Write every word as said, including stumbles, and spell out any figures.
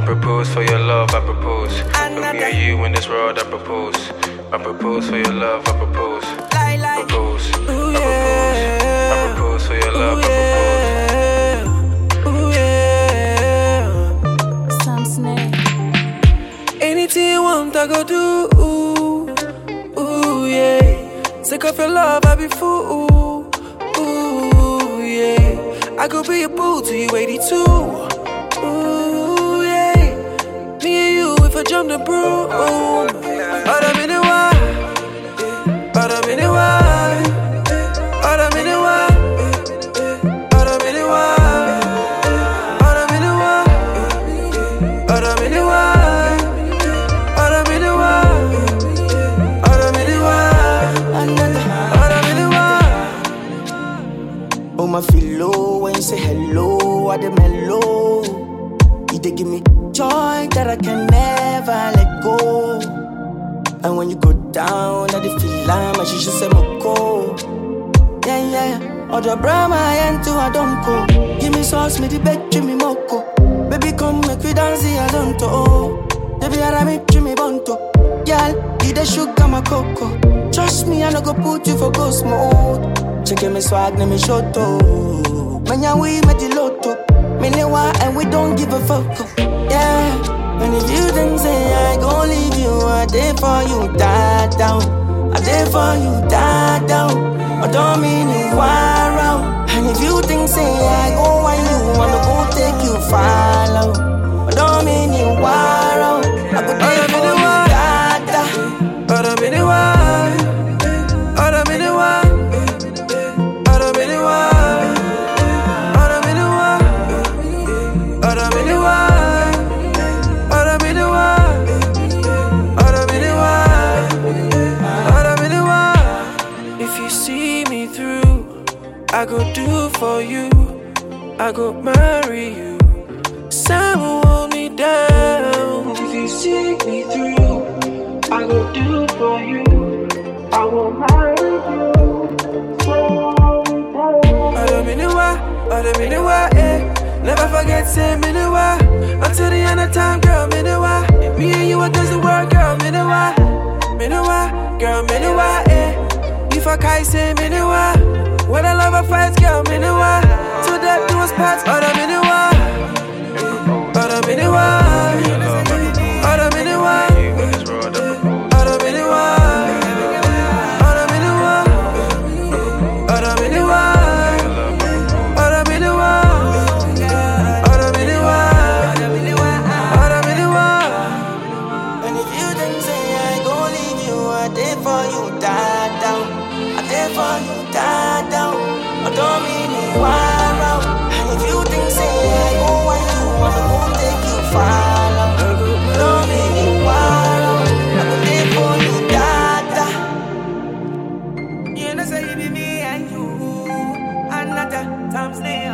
propose for your love, I propose. For me and you in this world, I propose. I propose for your love, I propose. I propose, I propose. I propose for your love, I propose. Ooh yeah. Sam Snake. Anything you want, I go do. Ooh yeah. Sick of your love, I be fool. Ooh yeah. I could be a boo till you eighty-two. Ooh yeah. Me and you if I jump the broom. But I'm in it wild. But I'm in it wild. But I'm in it wild. But I'm in it wild. But I'm in it wild. But I'm in it wild. But I'm in it wild. But I'm in it wild. But I'm in it wild. Oh my feel when you say hello, I dey mellow. You dey give me joy that I can never let go. And when you go down, I dey feel like my shisha say moko. Yeah yeah, other brahma and to a don't go. Give me sauce, me the bed, me moko. Baby come make we dance here, I don't know. Baby I me me bonto. Girl, you the sugar my cocoa. Trust me, I no go put you for ghost mode. Check me swag, name me shoto. When ya we met the lotto, me newa and we don't give a fuck. Yeah, when if you think say I gon' leave you, I dey for you, die down. I dey for you, die down. I don't mean you far out. And if you think say I gon' want you, wanna go take you far out. I don't mean you far out. I go dey for you, die down. But I'm in it wild. But I'm in it wild. But I'm in it wild. But I'm in it wild. But I'm in it wild. But I'm in it wild. But I'm in it wild. But I'm in it wild. If you see me through, I go do for you. I go marry you. Someone hold me down. If you see me through, I go do for you. I will marry you. Adaminiwa, Adaminiwa, eh. Never forget, say Miniwa. Until the end of time, girl, Miniwa. Me and you against the world, girl, Miniwa. Miniwa, girl, Miniwa, eh. If I can't say Miniwa. When I love a fight, girl, Miniwa. To death do us parts, Adaminiwa. Adaminiwa. Adaminiwa. Time